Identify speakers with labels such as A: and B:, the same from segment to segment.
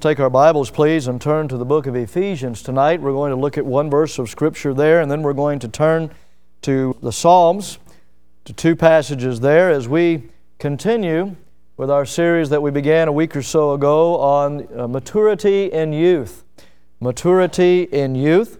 A: Take our Bibles, please, and turn to the book of Ephesians tonight. We're going to look at one verse of Scripture there, and then we're going to turn to the Psalms, to two passages there, as we continue with our series that we began a week or so ago on maturity in youth. Maturity in youth.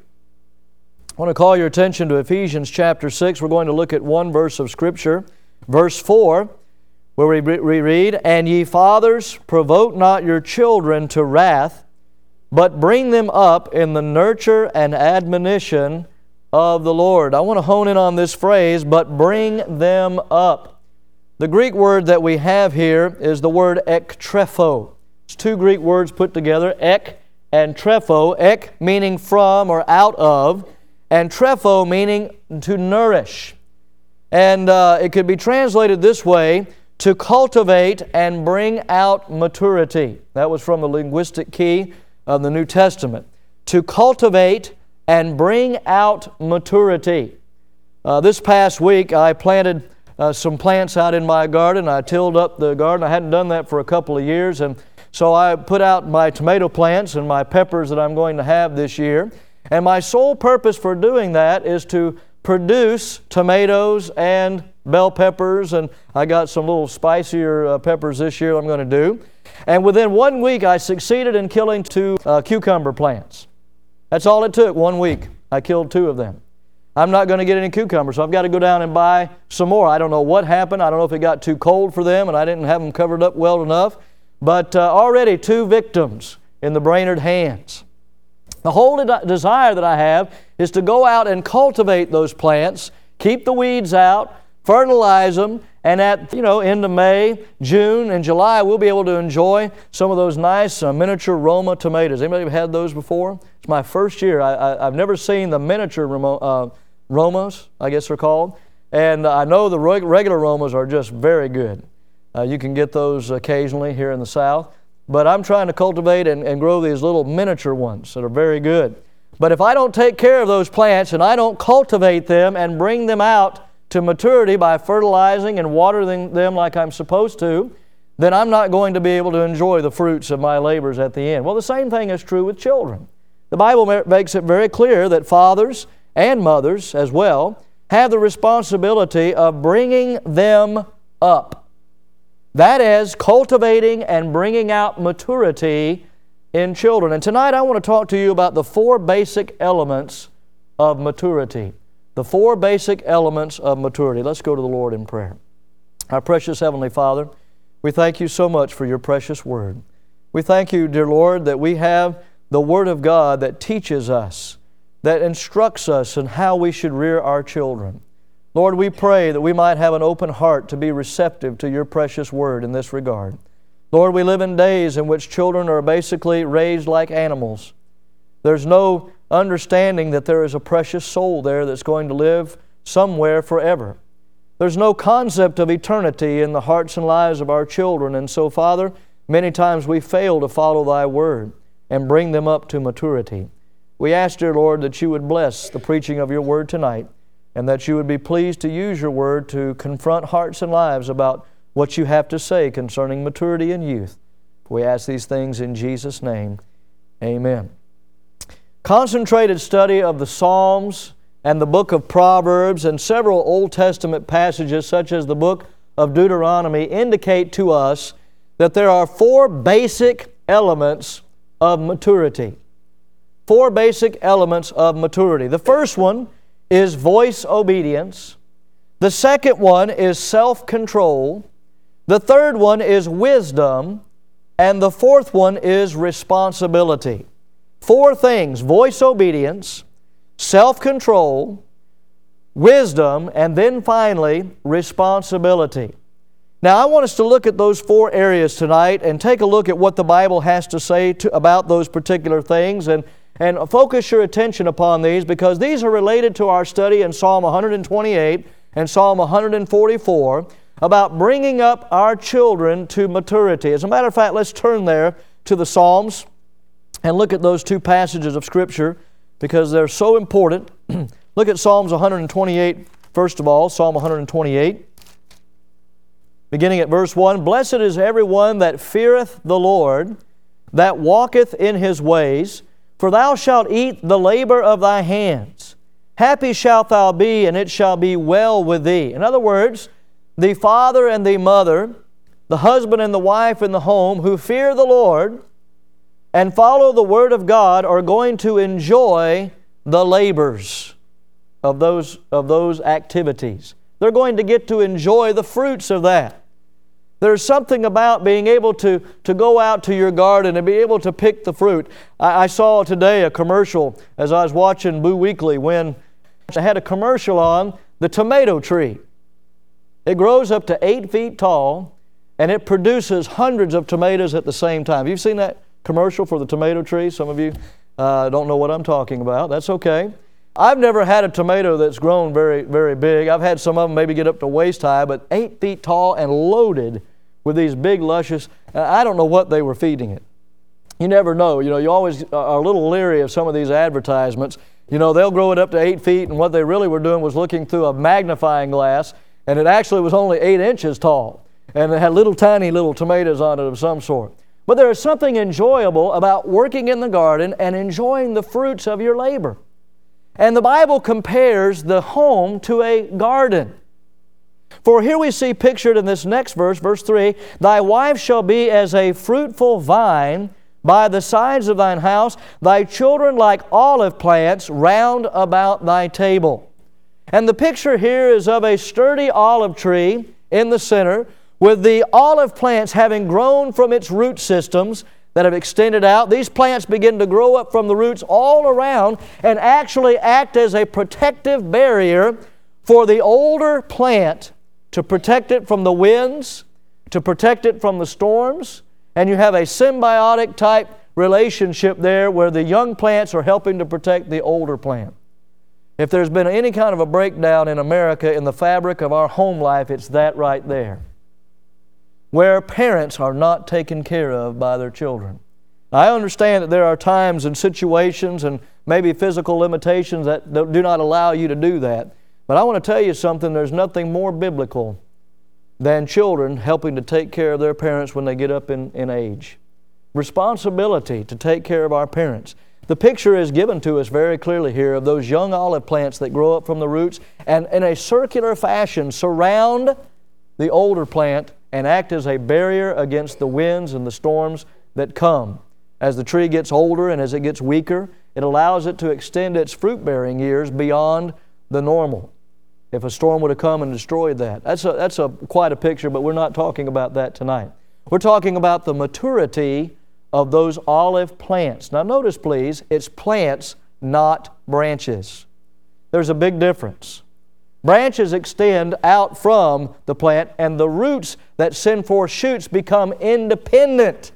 A: I want to call your attention to Ephesians chapter 6. We're going to look at one verse of Scripture, verse 4, where we read, "And ye fathers, provoke not your children to wrath, but bring them up in the nurture and admonition of the Lord." I want to hone in on this phrase, "but bring them up." The Greek word that we have here is the word ektrepho. It's two Greek words put together, ek and trepho. Ek meaning from or out of, and trepho meaning to nourish. And it could be translated this way: to cultivate and bring out maturity. That was from the linguistic key of the New Testament. To cultivate and bring out maturity. This past week I planted some plants out in my garden. I tilled up the garden. I hadn't done that for a couple of years, and so I put out my tomato plants and my peppers that I'm going to have this year. And my sole purpose for doing that is to produce tomatoes and bell peppers, and I got some little spicier peppers this year I'm going to do. And within 1 week I succeeded in killing 2 cucumber plants. That's all it took, 1 week. I killed 2 of them. I'm not going to get any cucumbers, so I've got to go down and buy some more. I don't know what happened. I don't know if it got too cold for them and I didn't have them covered up well enough. But already 2 victims in the Brainerd hands. The whole desire that I have is to go out and cultivate those plants, keep the weeds out, fertilize them, and at end of May, June, and July, we'll be able to enjoy some of those nice miniature Roma tomatoes. Anybody had those before? It's my first year. I've never seen the miniature Romas, I guess they're called, and I know the regular Romas are just very good. You can get those occasionally here in the South, but I'm trying to cultivate and grow these little miniature ones that are very good. But if I don't take care of those plants and I don't cultivate them and bring them out to maturity by fertilizing and watering them like I'm supposed to, then I'm not going to be able to enjoy the fruits of my labors at the end. Well, the same thing is true with children. The Bible makes it very clear that fathers and mothers as well have the responsibility of bringing them up. That is, cultivating and bringing out maturity in children. And tonight I want to talk to you about the 4 basic elements of maturity. The 4 basic elements of maturity. Let's go to the Lord in prayer. Our precious Heavenly Father, we thank you so much for your precious Word. We thank you, dear Lord, that we have the Word of God that teaches us, that instructs us in how we should rear our children. Lord, we pray that we might have an open heart to be receptive to your precious Word in this regard. Lord, we live in days in which children are basically raised like animals. There's no understanding that there is a precious soul there that's going to live somewhere forever. There's no concept of eternity in the hearts and lives of our children. And so, Father, many times we fail to follow Thy Word and bring them up to maturity. We ask, dear Lord, that you would bless the preaching of your Word tonight and that you would be pleased to use your Word to confront hearts and lives about what you have to say concerning maturity and youth. We ask these things in Jesus' name. Amen. Concentrated study of the Psalms and the book of Proverbs and several Old Testament passages such as the book of Deuteronomy indicate to us that there are 4 basic elements of maturity. 4 basic elements of maturity. The first one is voice obedience. The second one is self-control. The third one is wisdom. And the fourth one is responsibility. 4 things: voice obedience, self-control, wisdom, and then finally, responsibility. Now, I want us to look at those 4 areas tonight and take a look at what the Bible has to say about those particular things and focus your attention upon these, because these are related to our study in Psalm 128 and Psalm 144 about bringing up our children to maturity. As a matter of fact, let's turn there to the Psalms and look at those 2 passages of Scripture because they're so important. Look at Psalms 128 first of all, Psalm 128. Beginning at verse 1, "Blessed is everyone that feareth the Lord, that walketh in his ways, for thou shalt eat the labor of thy hands. Happy shalt thou be, and it shall be well with thee. In other words, the father and the mother, the husband and the wife in the home who fear the Lord and follow the Word of God are going to enjoy the labors of those activities. They're going to get to enjoy the fruits of that. There's something about being able to go out to your garden and be able to pick the fruit. I saw today a commercial as I was watching Boo Weekly when they had a commercial on the tomato tree. It grows up to 8 feet tall and it produces hundreds of tomatoes at the same time. Have you seen that commercial for the tomato tree? Some of you don't know what I'm talking about. That's okay. I've never had a tomato that's grown very, very big. I've had some of them maybe get up to waist high, but 8 feet tall and loaded with these big, luscious, I don't know what they were feeding it. You never know. You always are a little leery of some of these advertisements. They'll grow it up to 8 feet, and what they really were doing was looking through a magnifying glass, and it actually was only 8 inches tall, and it had little tiny little tomatoes on it of some sort. But there is something enjoyable about working in the garden and enjoying the fruits of your labor. And the Bible compares the home to a garden. For here we see pictured in this next verse, verse 3, Thy wife shall be as a fruitful vine by the sides of thine house, thy children like olive plants round about thy table. And the picture here is of a sturdy olive tree in the center, with the olive plants having grown from its root systems that have extended out. These plants begin to grow up from the roots all around and actually act as a protective barrier for the older plant to protect it from the winds, to protect it from the storms, and you have a symbiotic type relationship there where the young plants are helping to protect the older plant. If there's been any kind of a breakdown in America in the fabric of our home life, it's that right there, where parents are not taken care of by their children. I understand that there are times and situations and maybe physical limitations that do not allow you to do that. But I want to tell you something, there's nothing more biblical than children helping to take care of their parents when they get up in age. Responsibility to take care of our parents. The picture is given to us very clearly here of those young olive plants that grow up from the roots and in a circular fashion surround the older plant and act as a barrier against the winds and the storms that come. As the tree gets older and as it gets weaker, it allows it to extend its fruit-bearing years beyond the normal. If a storm would have come and destroyed that. That's quite a picture, but we're not talking about that tonight. We're talking about the maturity of those olive plants. Now notice please, it's plants, not branches. There's a big difference. Branches extend out from the plant, and the roots that send forth shoots become independent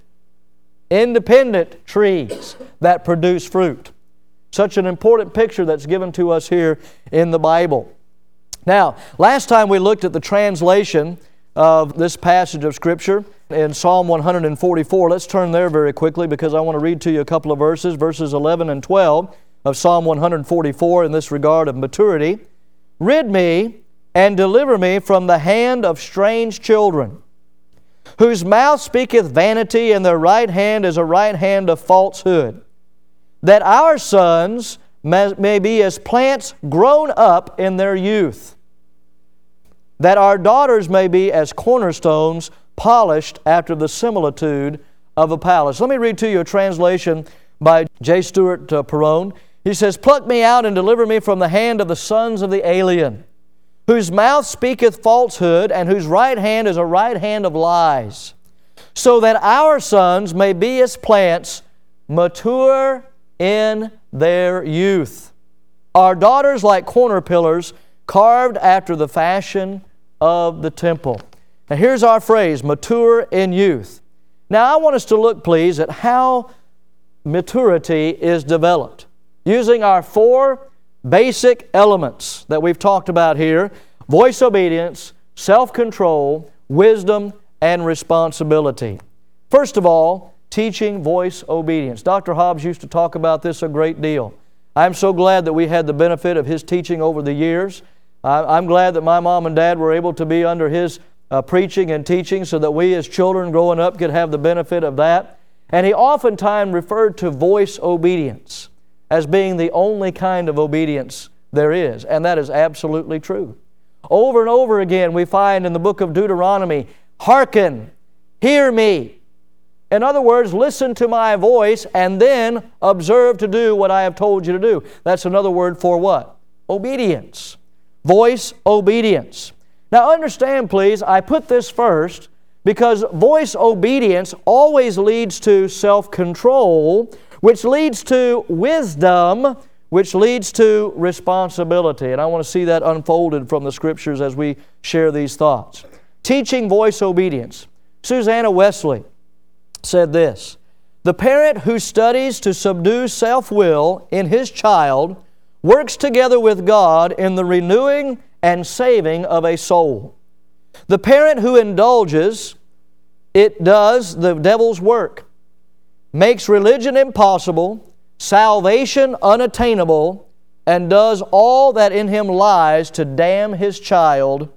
A: trees that produce fruit. Such an important picture that's given to us here in the Bible. Now, last time we looked at the translation of this passage of Scripture in Psalm 144. Let's turn there very quickly because I want to read to you a couple of verses 11 and 12 of Psalm 144 in this regard of maturity. Rid me and deliver me from the hand of strange children, whose mouth speaketh vanity, and their right hand is a right hand of falsehood, that our sons may be as plants grown up in their youth, that our daughters may be as cornerstones polished after the similitude of a palace. Let me read to you a translation by J. Stuart Perrone. He says, Pluck me out and deliver me from the hand of the sons of the alien, whose mouth speaketh falsehood, and whose right hand is a right hand of lies, so that our sons may be as plants mature in their youth, our daughters like corner pillars carved after the fashion of the temple. Now here's our phrase, mature in youth. Now I want us to look, please, at how maturity is developed using our 4 basic elements that we've talked about here: voice obedience, self-control, wisdom, and responsibility. First of all, teaching voice obedience. Dr. Hobbs used to talk about this a great deal. I'm so glad that we had the benefit of his teaching over the years. I'm glad that my mom and dad were able to be under his preaching and teaching so that we as children growing up could have the benefit of that. And he oftentimes referred to voice obedience as being the only kind of obedience there is. And that is absolutely true. Over and over again we find in the book of Deuteronomy, hearken, hear me. In other words, listen to my voice and then observe to do what I have told you to do. That's another word for what? Obedience. Voice obedience. Now understand, please, I put this first because voice obedience always leads to self-control, which leads to wisdom, which leads to responsibility. And I want to see that unfolded from the Scriptures as we share these thoughts. Teaching voice obedience. Susanna Wesley said this, "The parent who studies to subdue self-will in his child works together with God in the renewing and saving of a soul. The parent who indulges, it does the devil's work, makes religion impossible, salvation unattainable, and does all that in him lies to damn his child,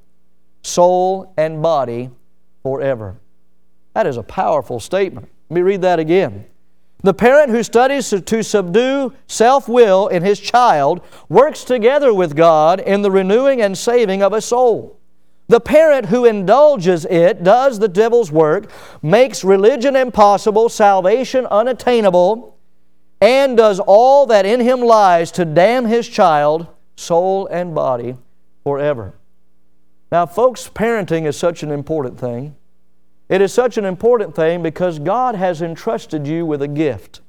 A: soul and body forever." That is a powerful statement. Let me read that again. The parent who studies to subdue self-will in his child works together with God in the renewing and saving of a soul. The parent who indulges it does the devil's work, makes religion impossible, salvation unattainable, and does all that in him lies to damn his child, soul and body forever. Now, folks, parenting is such an important thing. It is such an important thing because God has entrusted you with a gift.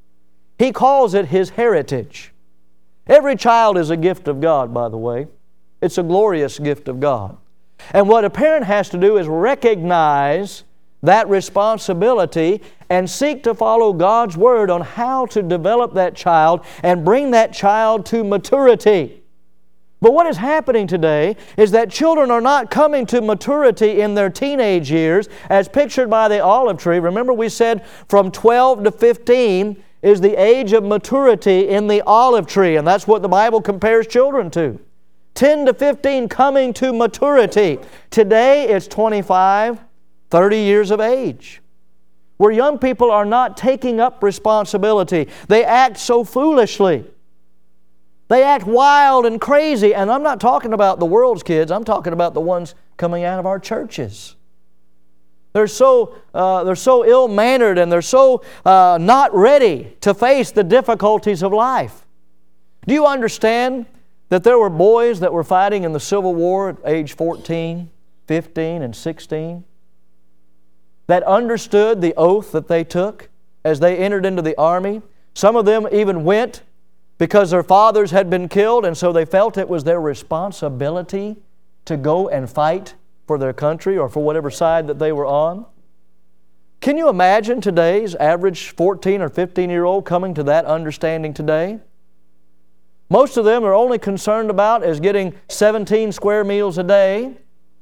A: He calls it His heritage. Every child is a gift of God, by the way. It's a glorious gift of God. And what a parent has to do is recognize that responsibility and seek to follow God's Word on how to develop that child and bring that child to maturity. But what is happening today is that children are not coming to maturity in their teenage years as pictured by the olive tree. Remember we said from 12 to 15 is the age of maturity in the olive tree, and that's what the Bible compares children to. 10 to 15 coming to maturity. Today it's 25, 30 years of age, where young people are not taking up responsibility. They act so foolishly. They act wild and crazy. And I'm not talking about the world's kids. I'm talking about the ones coming out of our churches. They're so ill-mannered and they're so not ready to face the difficulties of life. Do you understand that there were boys that were fighting in the Civil War at age 14, 15, and 16 that understood the oath that they took as they entered into the army? Some of them even went because their fathers had been killed, and so they felt it was their responsibility to go and fight for their country or for whatever side that they were on. Can you imagine today's average 14 or 15-year-old coming to that understanding today? Most of them are only concerned about is getting 17 square meals a day,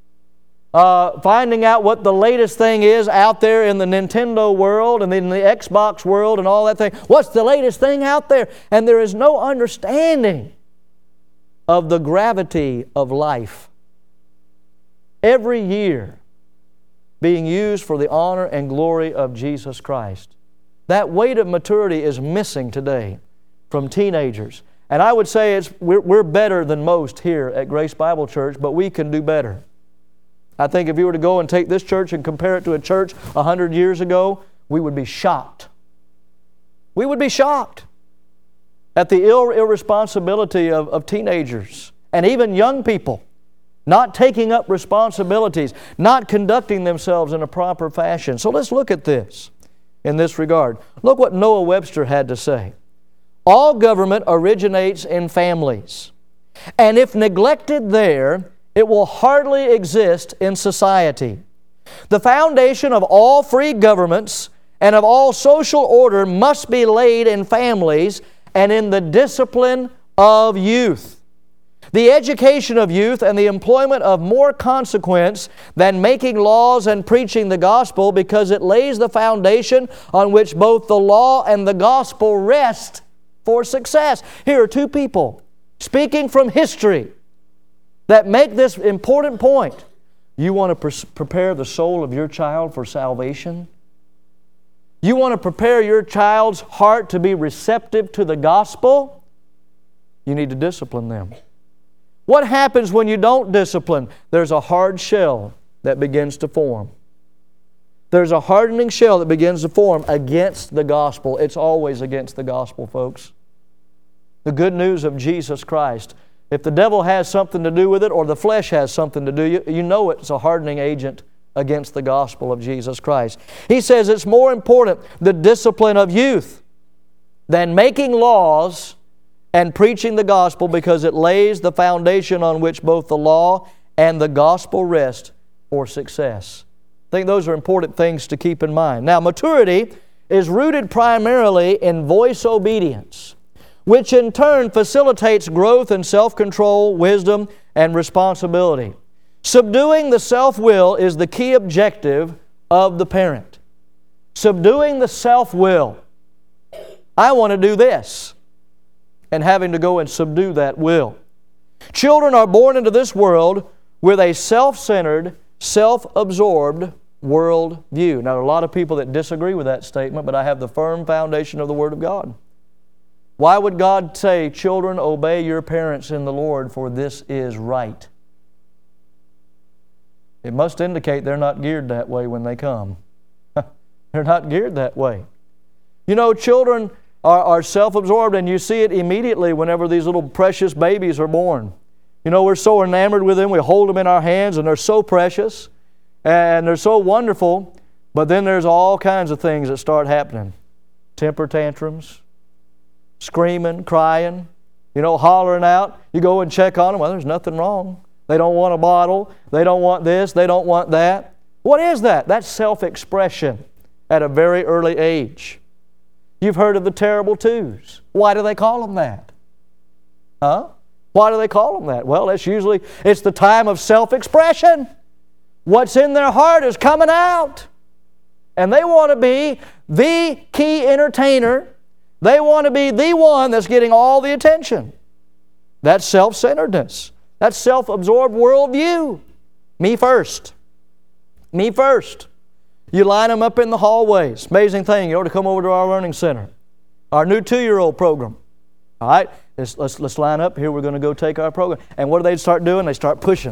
A: finding out what the latest thing is out there in the Nintendo world and in the Xbox world and all that thing. What's the latest thing out there? And there is no understanding of the gravity of life. Every year being used for the honor and glory of Jesus Christ. That weight of maturity is missing today from teenagers. And I would say we're better than most here at Grace Bible Church, but we can do better. I think if you were to go and take this church and compare it to a church 100 years ago, we would be shocked. We would be shocked at the irresponsibility of teenagers and even young people not taking up responsibilities, not conducting themselves in a proper fashion. So let's look at this in this regard. Look what Noah Webster had to say. All government originates in families, and if neglected there, it will hardly exist in society. The foundation of all free governments and of all social order must be laid in families and in the discipline of youth. The education of youth and the employment of more consequence than making laws and preaching the gospel, because it lays the foundation on which both the law and the gospel rest for success. Here are two people speaking from history that make this important point. You want to prepare the soul of your child for salvation? You want to prepare your child's heart to be receptive to the gospel? You need to discipline them. What happens when you don't discipline? There's a hard shell that begins to form. There's a hardening shell that begins to form against the gospel. It's always against the gospel, folks. The good news of Jesus Christ. If the devil has something to do with it, or the flesh has something to do, you know it's a hardening agent against the gospel of Jesus Christ. He says it's more important, the discipline of youth, than making laws and preaching the gospel, because it lays the foundation on which both the law and the gospel rest for success. I think those are important things to keep in mind. Now, maturity is rooted primarily in voice obedience, which in turn facilitates growth in self-control, wisdom, and responsibility. Subduing the self-will is the key objective of the parent. Subduing the self-will. I want to do this, and having to go and subdue that will. Children are born into this world with a self-centered, self-absorbed world view. Now, there are a lot of people that disagree with that statement, but I have the firm foundation of the Word of God. Why would God say, children, obey your parents in the Lord, for this is right? It must indicate they're not geared that way when they come. They're not geared that way. You know, children are self-absorbed, and you see it immediately whenever these little precious babies are born. You know, we're so enamored with them, we hold them in our hands, and they're so precious, and they're so wonderful, but then there's all kinds of things that start happening. Temper tantrums, screaming, crying, hollering out. You go and check on them, well, there's nothing wrong. They don't want a bottle, they don't want this, they don't want that. What is that? That's self-expression at a very early age. You've heard of the terrible twos. Why do they call them that? Why do they call them that? Well, it's the time of self-expression. What's in their heart is coming out. And they want to be the key entertainer. They want to be the one that's getting all the attention. That's self-centeredness. That's self-absorbed worldview. Me first. Me first. You line them up in the hallways. Amazing thing, to come over to our learning center. Our new 2-year-old program. All right, let's line up. Here we're going to go take our program. And what do they start doing? They start pushing.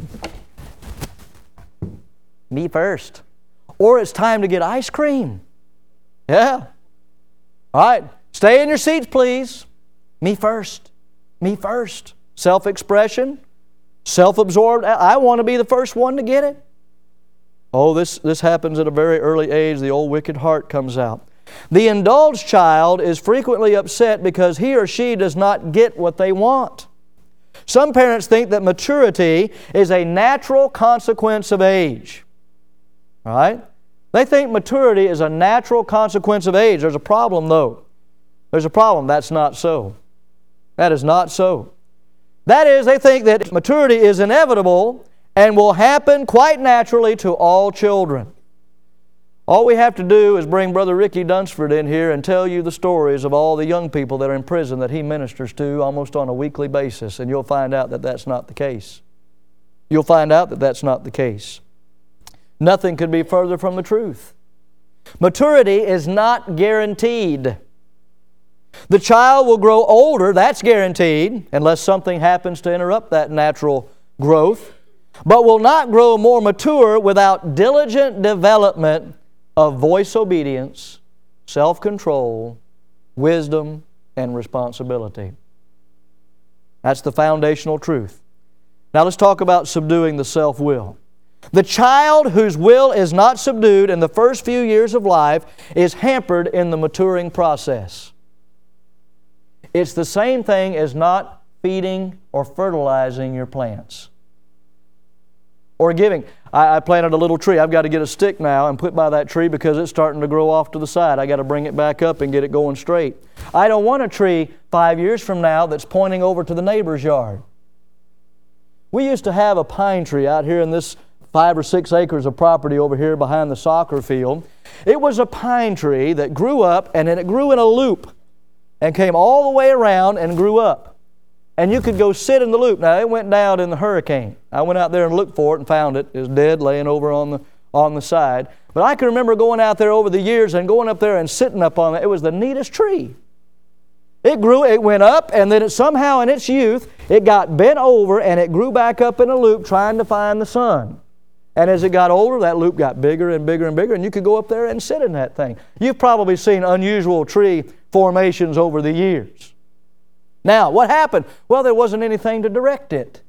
A: Me first. Or it's time to get ice cream. Yeah. All right, stay in your seats, please. Me first. Me first. Self-expression. Self-absorbed. I want to be the first one to get it. Oh, this happens at a very early age. The old wicked heart comes out. The indulged child is frequently upset because he or she does not get what they want. Some parents think that maturity is a natural consequence of age. All right? They think maturity is a natural consequence of age. There's a problem, though. There's a problem. That's not so. That is not so. That is, they think that maturity is inevitable and will happen quite naturally to all children. All we have to do is bring Brother Ricky Dunsford in here and tell you the stories of all the young people that are in prison that he ministers to almost on a weekly basis, and you'll find out that that's not the case. You'll find out that that's not the case. Nothing could be further from the truth. Maturity is not guaranteed. The child will grow older, that's guaranteed, unless something happens to interrupt that natural growth, but will not grow more mature without diligent development of voice obedience, self-control, wisdom, and responsibility. That's the foundational truth. Now let's talk about subduing the self-will. The child whose will is not subdued in the first few years of life is hampered in the maturing process. It's the same thing as not feeding or fertilizing your plants. Or giving. I planted a little tree. I've got to get a stick now and put by that tree because it's starting to grow off to the side. I've got to bring it back up and get it going straight. I don't want a tree 5 years from now that's pointing over to the neighbor's yard. We used to have a pine tree out here in this 5 or 6 acres of property over here behind the soccer field. It was a pine tree that grew up, and then it grew in a loop and came all the way around and grew up. And you could go sit in the loop. Now, it went down in the hurricane. I went out there and looked for it and found it. It was dead, laying over on the side. But I can remember going out there over the years and going up there and sitting up on it. It was the neatest tree. It grew, it went up, and then somehow in its youth, it got bent over and it grew back up in a loop trying to find the sun. And as it got older, that loop got bigger and bigger and bigger, and you could go up there and sit in that thing. You've probably seen unusual tree formations over the years. Now, what happened? Well, there wasn't anything to direct it.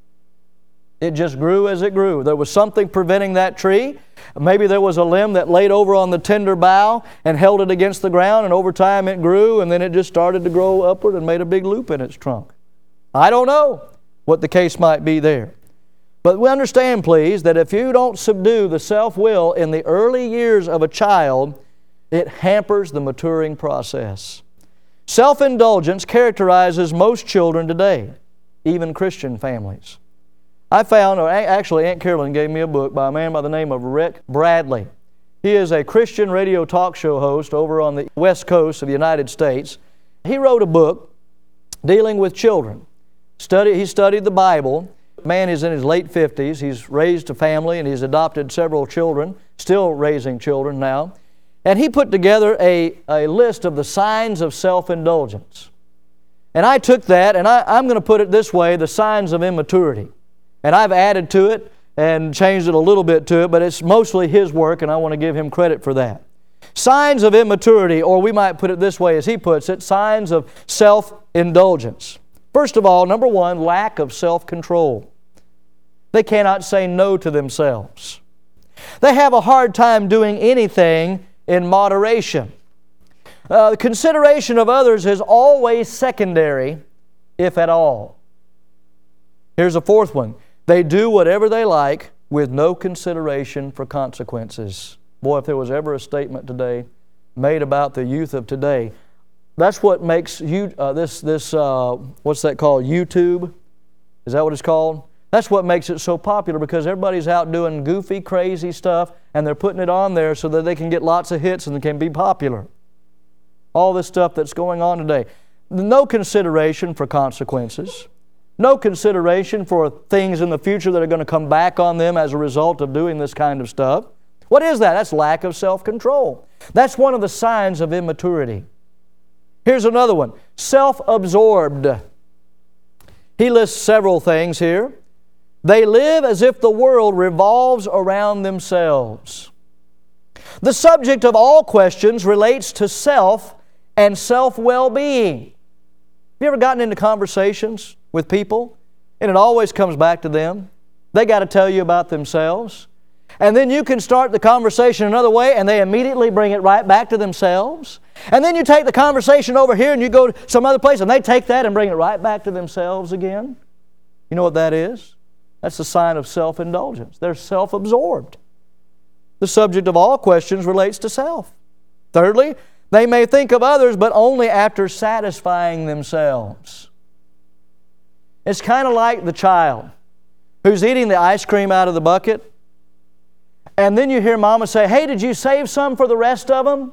A: It just grew as it grew. There was something preventing that tree. Maybe there was a limb that laid over on the tender bough and held it against the ground, and over time it grew, and then it just started to grow upward and made a big loop in its trunk. I don't know what the case might be there. But we understand, please, that if you don't subdue the self-will in the early years of a child, it hampers the maturing process. Self-indulgence characterizes most children today, even Christian families. I found, or actually Aunt Carolyn gave me a book by a man by the name of Rick Bradley. He is a Christian radio talk show host over on the West Coast of the United States. He wrote a book dealing with children. He studied the Bible. The man is in his late 50s. He's raised a family and he's adopted several children, still raising children now. And he put together a list of the signs of self-indulgence. And I took that, and I'm going to put it this way, the signs of immaturity. And I've added to it and changed it a little bit to it, but it's mostly his work, and I want to give him credit for that. Signs of immaturity, or we might put it this way as he puts it, signs of self-indulgence. First of all, number one, lack of self-control. They cannot say no to themselves. They have a hard time doing anything in moderation. The consideration of others is always secondary, if at all. Here's a fourth one. They do whatever they like with no consideration for consequences. Boy, if there was ever a statement today made about the youth of today, that's what makes what's that called? YouTube? Is that what it's called? That's what makes it so popular, because everybody's out doing goofy, crazy stuff, and they're putting it on there so that they can get lots of hits and they can be popular. All this stuff that's going on today. No consideration for consequences. No consideration for things in the future that are going to come back on them as a result of doing this kind of stuff. What is that? That's lack of self-control. That's one of the signs of immaturity. Here's another one. Self-absorbed. He lists several things here. They live as if the world revolves around themselves. The subject of all questions relates to self and self-well-being. Have you ever gotten into conversations with people, and it always comes back to them? They got to tell you about themselves. And then you can start the conversation another way, and they immediately bring it right back to themselves. And then you take the conversation over here, and you go to some other place, and they take that and bring it right back to themselves again. You know what that is? That's a sign of self-indulgence. They're self-absorbed. The subject of all questions relates to self. Thirdly, they may think of others, but only after satisfying themselves. It's kind of like the child who's eating the ice cream out of the bucket, and then you hear Mama say, "Hey, did you save some for the rest of them?"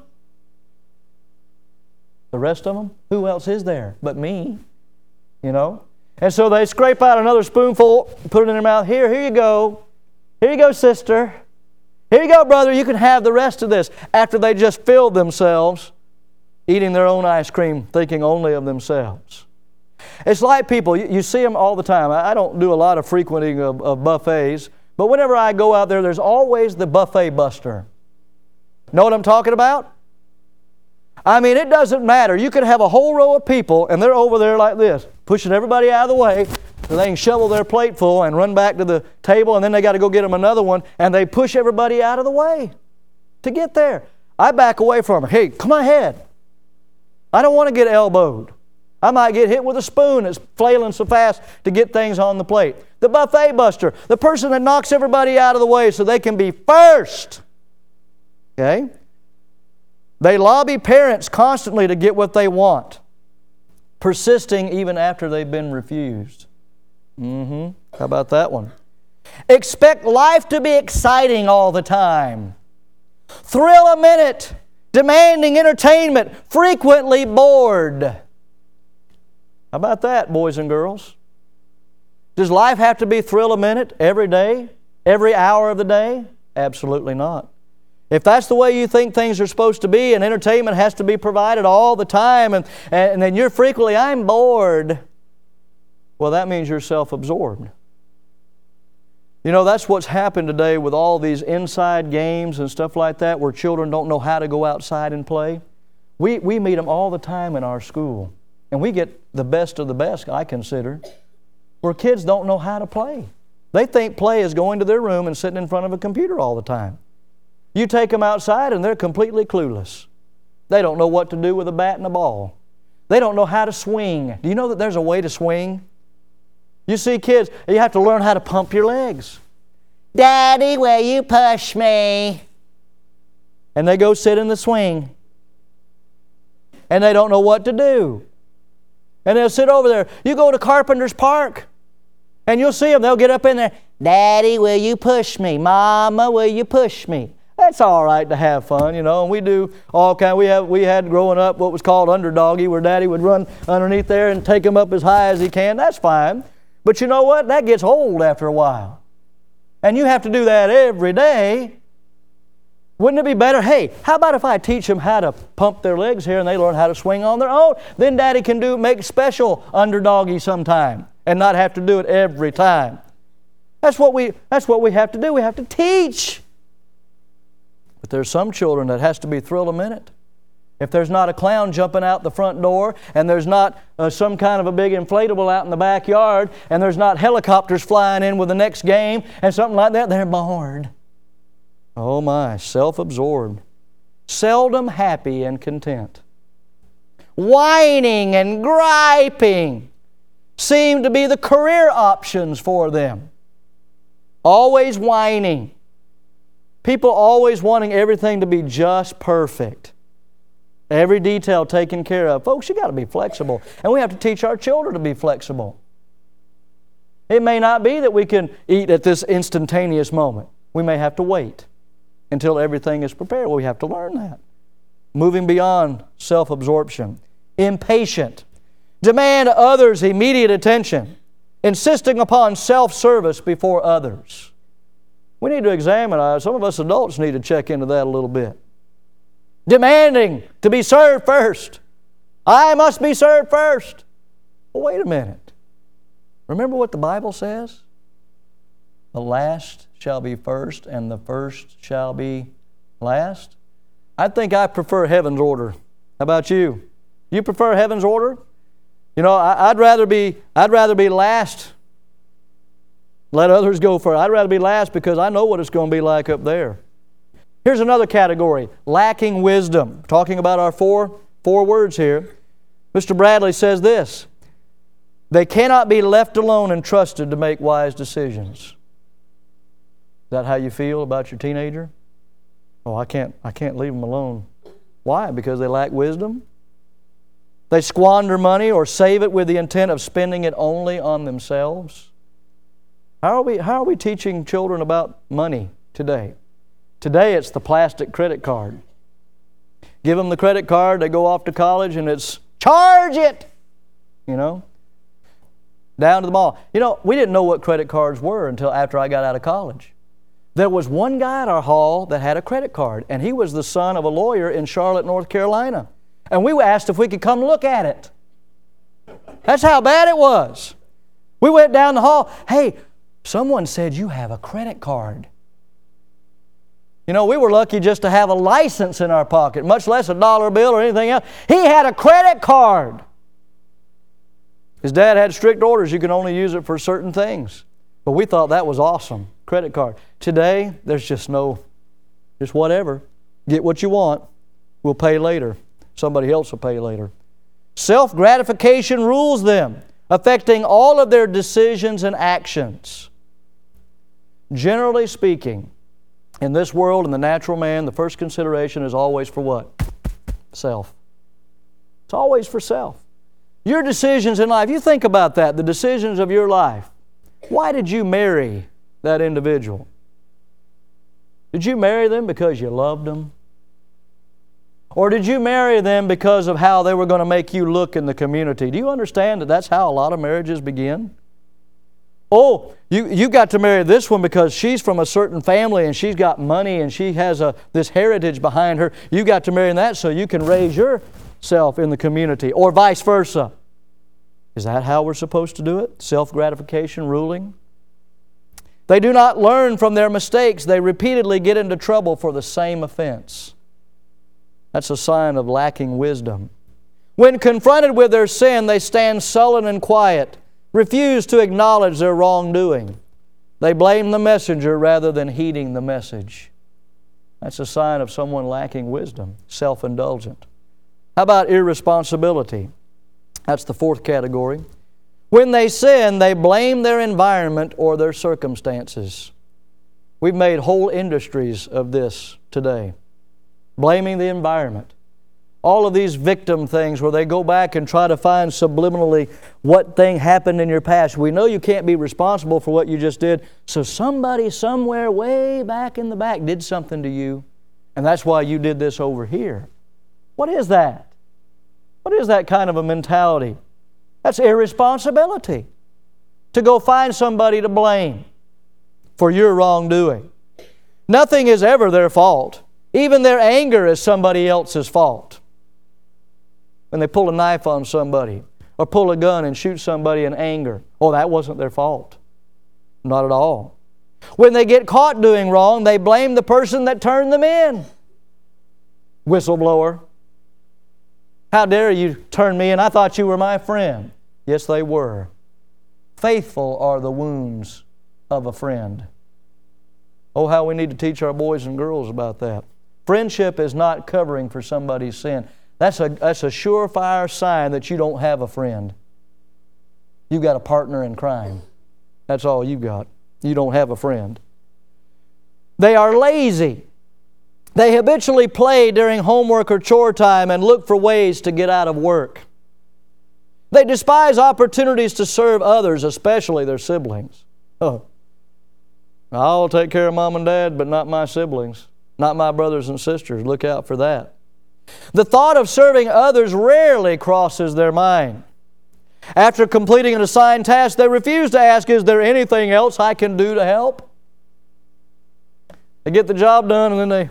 A: The rest of them? Who else is there but me? You know? And so they scrape out another spoonful, put it in their mouth. Here you go. Here you go, sister. Here you go, brother. You can have the rest of this. After they just filled themselves eating their own ice cream, thinking only of themselves. It's like people, you see them all the time. I don't do a lot of frequenting of buffets, but whenever I go out there, there's always the buffet buster. Know what I'm talking about? I mean, it doesn't matter. You could have a whole row of people, and they're over there like this, pushing everybody out of the way so they can shovel their plate full and run back to the table, and then they got to go get them another one, and they push everybody out of the way to get there. I back away from them. Hey, come ahead. I don't want to get elbowed. I might get hit with a spoon that's flailing so fast to get things on the plate. The buffet buster, the person that knocks everybody out of the way so they can be first. Okay? They lobby parents constantly to get what they want, persisting even after they've been refused. How about that one? Expect life to be exciting all the time. Thrill a minute, demanding entertainment, frequently bored. How about that, boys and girls? Does life have to be thrill a minute every day, every hour of the day? Absolutely not. If that's the way you think things are supposed to be and entertainment has to be provided all the time and then you're frequently, I'm bored, well, that means you're self-absorbed. You know, that's what's happened today with all these inside games and stuff like that where children don't know how to go outside and play. We meet them all the time in our school. And we get the best of the best, I consider, where kids don't know how to play. They think play is going to their room and sitting in front of a computer all the time. You take them outside and they're completely clueless. They don't know what to do with a bat and a ball. They don't know how to swing. Do you know that there's a way to swing? You see kids, you have to learn how to pump your legs. Daddy, will you push me? And they go sit in the swing. And they don't know what to do. And they'll sit over there. You go to Carpenter's Park, and you'll see them. They'll get up in there. Daddy, will you push me? Mama, will you push me? That's all right to have fun, you know. And we do all kind. We had growing up what was called underdoggy, where Daddy would run underneath there and take him up as high as he can. That's fine. But you know what? That gets old after a while. And you have to do that every day. Wouldn't it be better? Hey, how about if I teach them how to pump their legs here and they learn how to swing on their own? Then Daddy can make special underdoggy sometime and not have to do it every time. That's what we have to do. We have to teach. But there's some children that has to be thrilled a minute. If there's not a clown jumping out the front door, and there's not some kind of a big inflatable out in the backyard, and there's not helicopters flying in with the next game, and something like that, they're bored. Oh my, self-absorbed. Seldom happy and content. Whining and griping seem to be the career options for them. Always whining. People always wanting everything to be just perfect. Every detail taken care of. Folks, you got to be flexible. And we have to teach our children to be flexible. It may not be that we can eat at this instantaneous moment. We may have to wait until everything is prepared. Well, we have to learn that. Moving beyond self-absorption. Impatient. Demand others' immediate attention. Insisting upon self-service before others. We need to examine, some of us adults need to check into that a little bit. Demanding to be served first. I must be served first. Well, wait a minute. Remember what the Bible says? The last shall be first, and the first shall be last. I think I prefer heaven's order. How about you? You prefer heaven's order? You know, I'd rather be last. Let others go first. I'd rather be last because I know what it's going to be like up there. Here's another category, lacking wisdom. Talking about our four words here. Mr. Bradley says this: they cannot be left alone and trusted to make wise decisions. Is that how you feel about your teenager? Oh, I can't leave them alone. Why? Because they lack wisdom? They squander money or save it with the intent of spending it only on themselves? How are we teaching children about money today? Today it's the plastic credit card. Give them the credit card, they go off to college, and it's charge it! You know? Down to the mall. You know, we didn't know what credit cards were until after I got out of college. There was one guy at our hall that had a credit card, and he was the son of a lawyer in Charlotte, North Carolina. And we asked if we could come look at it. That's how bad it was. We went down the hall. Hey, someone said you have a credit card. You know, we were lucky just to have a license in our pocket, much less a dollar bill or anything else. He had a credit card. His dad had strict orders. You can only use it for certain things. But we thought that was awesome, credit card. Today, there's just whatever. Get what you want. We'll pay later. Somebody else will pay later. Self-gratification rules them, affecting all of their decisions and actions. Generally speaking, in this world, in the natural man, the first consideration is always for what? Self. It's always for self. Your decisions in life, you think about that, the decisions of your life. Why did you marry that individual? Did you marry them because you loved them? Or did you marry them because of how they were going to make you look in the community? Do you understand that that's how a lot of marriages begin? Oh, you got to marry this one because she's from a certain family and she's got money and she has this heritage behind her. You got to marry that so you can raise yourself in the community, or vice versa. Is that how we're supposed to do it? Self-gratification ruling? They do not learn from their mistakes. They repeatedly get into trouble for the same offense. That's a sign of lacking wisdom. When confronted with their sin, they stand sullen and quiet, refuse to acknowledge their wrongdoing. They blame the messenger rather than heeding the message. That's a sign of someone lacking wisdom, self-indulgent. How about irresponsibility? That's the fourth category. When they sin, they blame their environment or their circumstances. We've made whole industries of this today. Blaming the environment. All of these victim things where they go back and try to find subliminally what thing happened in your past. We know you can't be responsible for what you just did, so somebody somewhere way back in the back did something to you, and that's why you did this over here. What is that? What is that kind of a mentality? That's irresponsibility. To go find somebody to blame for your wrongdoing. Nothing is ever their fault. Even their anger is somebody else's fault. When they pull a knife on somebody or pull a gun and shoot somebody in anger, oh, that wasn't their fault. Not at all. When they get caught doing wrong, they blame the person that turned them in. Whistleblower. How dare you turn me in? I thought you were my friend. Yes, they were. Faithful are the wounds of a friend. Oh, how we need to teach our boys and girls about that. Friendship is not covering for somebody's sin. That's a surefire sign that you don't have a friend. You've got a partner in crime. That's all you've got. You don't have a friend. They are lazy. They habitually play during homework or chore time and look for ways to get out of work. They despise opportunities to serve others, especially their siblings. Oh, I'll take care of Mom and Dad, but not my siblings, not my brothers and sisters. Look out for that. The thought of serving others rarely crosses their mind. After completing an assigned task, they refuse to ask, is there anything else I can do to help? They get the job done and then they,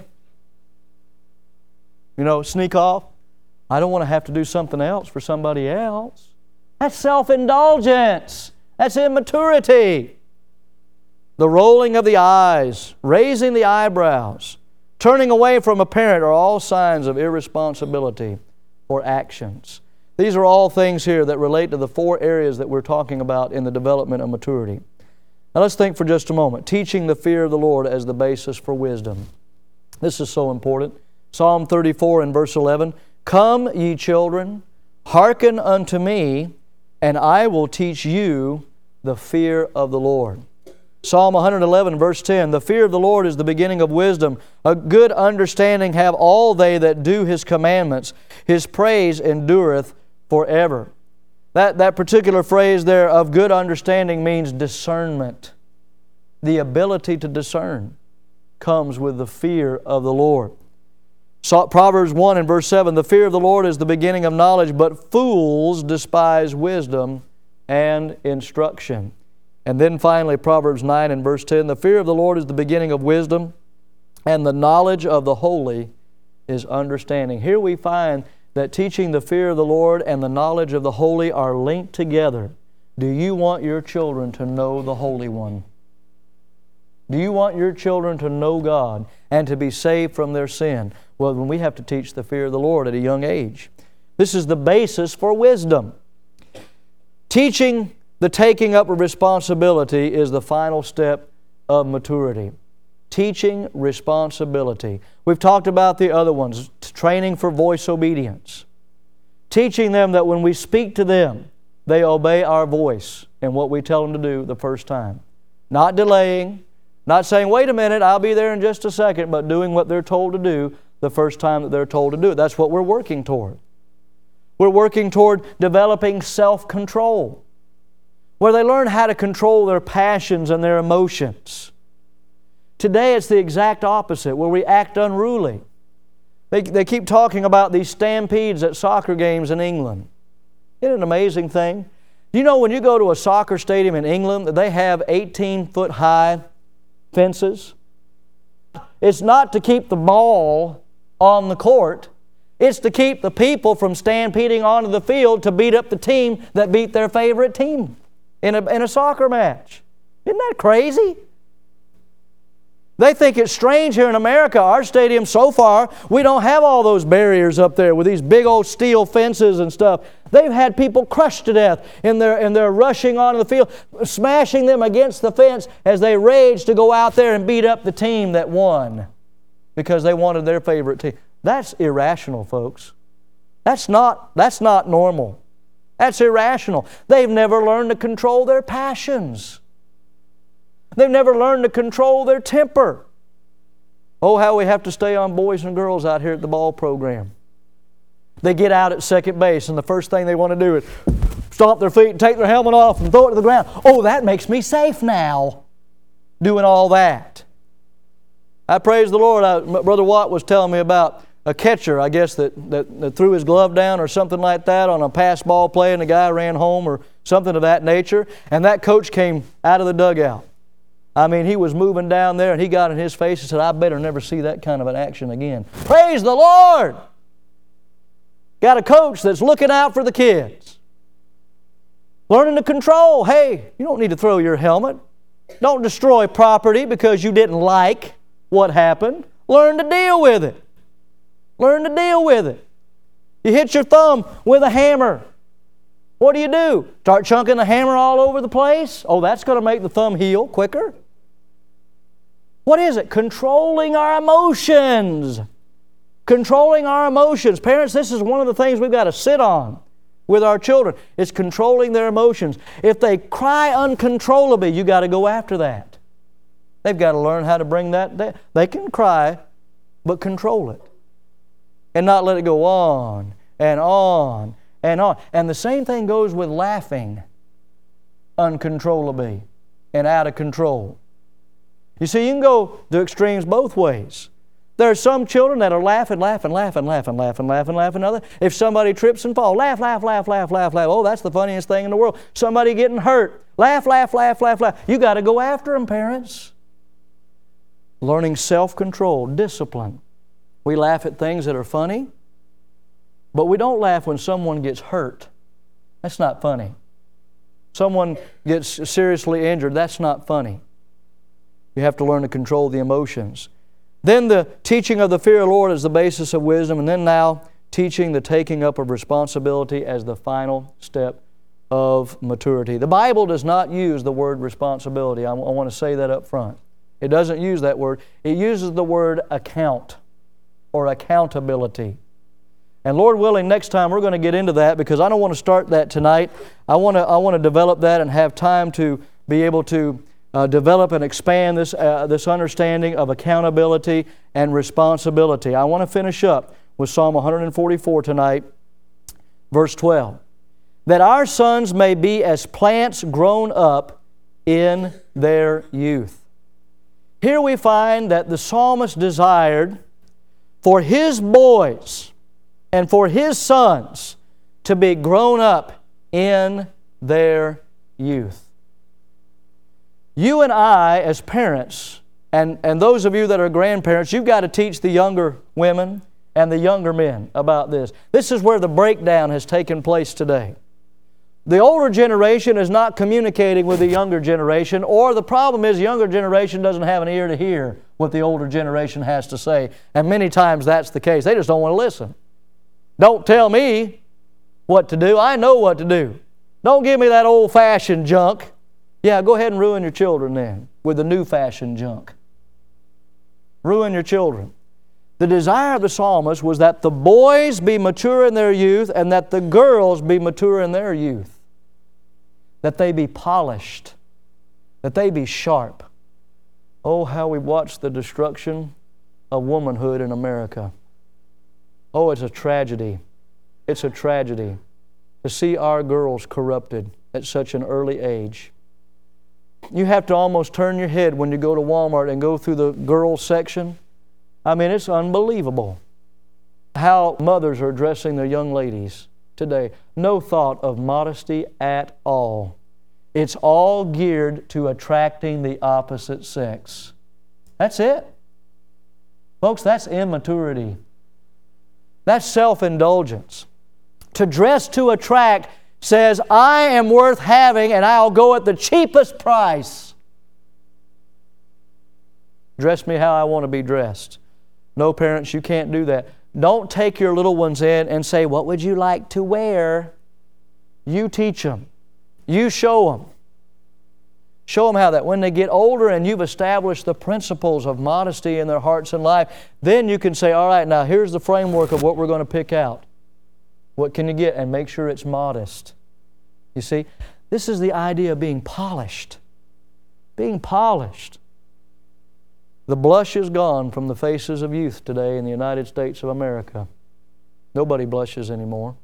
A: sneak off. I don't want to have to do something else for somebody else. That's self-indulgence. That's immaturity. The rolling of the eyes, raising the eyebrows, turning away from a parent are all signs of irresponsibility or actions. These are all things here that relate to the four areas that we're talking about in the development of maturity. Now let's think for just a moment. Teaching the fear of the Lord as the basis for wisdom. This is so important. Psalm 34 and verse 11. Come, ye children, hearken unto me, and I will teach you the fear of the Lord. Psalm 111, verse 10, the fear of the Lord is the beginning of wisdom. A good understanding have all they that do His commandments. His praise endureth forever. That particular phrase there of good understanding means discernment. The ability to discern comes with the fear of the Lord. Proverbs 1 and verse 7, the fear of the Lord is the beginning of knowledge, but fools despise wisdom and instruction. And then finally, Proverbs 9 and verse 10, the fear of the Lord is the beginning of wisdom, and the knowledge of the holy is understanding. Here we find that teaching the fear of the Lord and the knowledge of the holy are linked together. Do you want your children to know the Holy One? Do you want your children to know God and to be saved from their sin? Well, then we have to teach the fear of the Lord at a young age. This is the basis for wisdom. Teaching the taking up of responsibility is the final step of maturity. Teaching responsibility. We've talked about the other ones. Training for voice obedience. Teaching them that when we speak to them, they obey our voice and what we tell them to do the first time. Not delaying, not saying, wait a minute, I'll be there in just a second, but doing what they're told to do the first time that they're told to do it. That's what we're working toward. We're working toward developing self-control, where they learn how to control their passions and their emotions. Today it's the exact opposite, where we act unruly. They keep talking about these stampedes at soccer games in England. Isn't it an amazing thing? Do you know when you go to a soccer stadium in England, they have 18-foot high fences? It's not to keep the ball on the court. It's to keep the people from stampeding onto the field to beat up the team that beat their favorite team in a soccer match. Isn't that crazy? They think it's strange here in America. Our stadium, so far, we don't have all those barriers up there with these big old steel fences and stuff. They've had people crushed to death and they're rushing onto the field, smashing them against the fence as they rage to go out there and beat up the team that won because they wanted their favorite team. That's irrational, folks. That's not normal. That's irrational. They've never learned to control their passions. They've never learned to control their temper. Oh, how we have to stay on boys and girls out here at the ball program. They get out at second base, and the first thing they want to do is stomp their feet and take their helmet off and throw it to the ground. Oh, that makes me safe now, doing all that. I praise the Lord. Brother Watt was telling me about a catcher, I guess, that threw his glove down or something like that on a pass ball play, and the guy ran home or something of that nature, and that coach came out of the dugout. I mean, he was moving down there, and he got in his face and said, I better never see that kind of an action again. Praise the Lord! Got a coach that's looking out for the kids. Learning to control. Hey, you don't need to throw your helmet. Don't destroy property because you didn't like what happened. Learn to deal with it. Learn to deal with it. You hit your thumb with a hammer. What do? Start chunking the hammer all over the place? Oh, that's going to make the thumb heal quicker. What is it? Controlling our emotions. Controlling our emotions. Parents, this is one of the things we've got to sit on with our children. It's controlling their emotions. If they cry uncontrollably, you've got to go after that. They've got to learn how to bring that down. They can cry, but control it. And not let it go on and on and on. And the same thing goes with laughing uncontrollably and out of control. You see, you can go to extremes both ways. There are some children that are laughing. If somebody trips and falls, laugh. Oh, that's the funniest thing in the world. Somebody getting hurt, laugh. You got to go after them, parents. Learning self-control, discipline. We laugh at things that are funny, but we don't laugh when someone gets hurt. That's not funny. Someone gets seriously injured. That's not funny. You have to learn to control the emotions. Then the teaching of the fear of the Lord is the basis of wisdom, and then now teaching the taking up of responsibility as the final step of maturity. The Bible does not use the word responsibility. I want to say that up front. It doesn't use that word. It uses the word account or accountability. And Lord willing, next time we're going to get into that because I don't want to start that tonight. I want to develop that and have time to be able to develop and expand this understanding of accountability and responsibility. I want to finish up with Psalm 144 tonight, verse 12. That our sons may be as plants grown up in their youth. Here we find that the psalmist desired for his boys and for his sons to be grown up in their youth. You and I, as parents, and those of you that are grandparents, you've got to teach the younger women and the younger men about this. This is where the breakdown has taken place today. The older generation is not communicating with the younger generation, or the problem is the younger generation doesn't have an ear to hear what the older generation has to say. And many times that's the case. They just don't want to listen. Don't tell me what to do. I know what to do. Don't give me that old-fashioned junk. Yeah, go ahead and ruin your children then with the new-fashioned junk. Ruin your children. The desire of the psalmist was that the boys be mature in their youth and that the girls be mature in their youth. That they be polished. That they be sharp. Oh, how we watch the destruction of womanhood in America. Oh, it's a tragedy. It's a tragedy to see our girls corrupted at such an early age. You have to almost turn your head when you go to Walmart and go through the girls section. I mean, it's unbelievable how mothers are addressing their young ladies today. No thought of modesty at all. It's all geared to attracting the opposite sex. That's it. Folks, that's immaturity. That's self-indulgence. To dress to attract says, I am worth having and I'll go at the cheapest price. Dress me how I want to be dressed. No, parents, you can't do that. Don't take your little ones in and say, what would you like to wear? You teach them. You show them. Show them how that when they get older and you've established the principles of modesty in their hearts and life, then you can say, all right, now here's the framework of what we're going to pick out. What can you get? And make sure it's modest. You see, this is the idea of being polished. Being polished. The blush is gone from the faces of youth today in the United States of America. Nobody blushes anymore.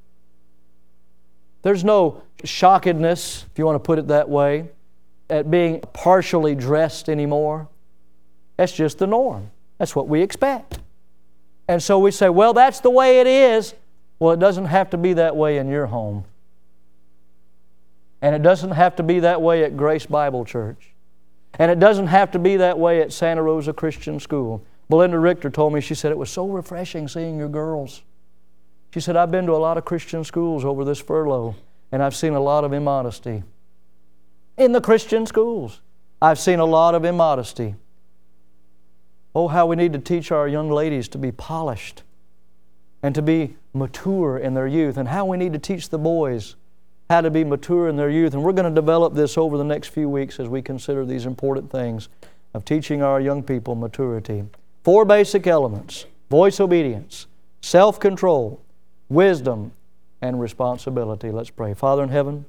A: There's no shockedness, if you want to put it that way, at being partially dressed anymore. That's just the norm. That's what we expect. And so we say, well, that's the way it is. Well, it doesn't have to be that way in your home. And it doesn't have to be that way at Grace Bible Church. And it doesn't have to be that way at Santa Rosa Christian School. Belinda Richter told me, she said, it was so refreshing seeing your girls. She said, I've been to a lot of Christian schools over this furlough, and I've seen a lot of immodesty. In the Christian schools, I've seen a lot of immodesty. Oh, how we need to teach our young ladies to be polished and to be mature in their youth, and how we need to teach the boys how to be mature in their youth. And we're going to develop this over the next few weeks as we consider these important things of teaching our young people maturity. 4 basic elements: voice obedience, self-control, wisdom, and responsibility. Let's pray. Father in heaven,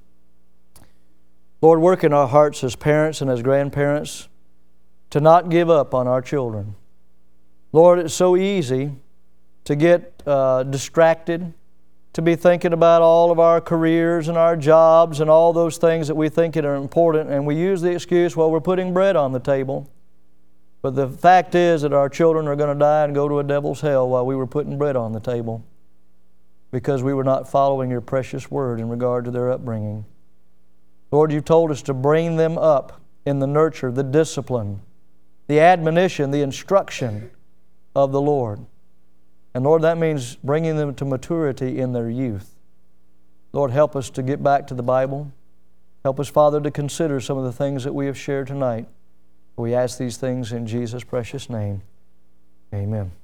A: Lord, work in our hearts as parents and as grandparents to not give up on our children. Lord, it's so easy to get distracted, to be thinking about all of our careers and our jobs and all those things that we think are important, and we use the excuse, well, we're putting bread on the table. But the fact is that our children are going to die and go to a devil's hell while we were putting bread on the table because we were not following your precious word in regard to their upbringing. Lord, you've told us to bring them up in the nurture, the discipline, the admonition, the instruction of the Lord. And Lord, that means bringing them to maturity in their youth. Lord, help us to get back to the Bible. Help us, Father, to consider some of the things that we have shared tonight. We ask these things in Jesus' precious name. Amen.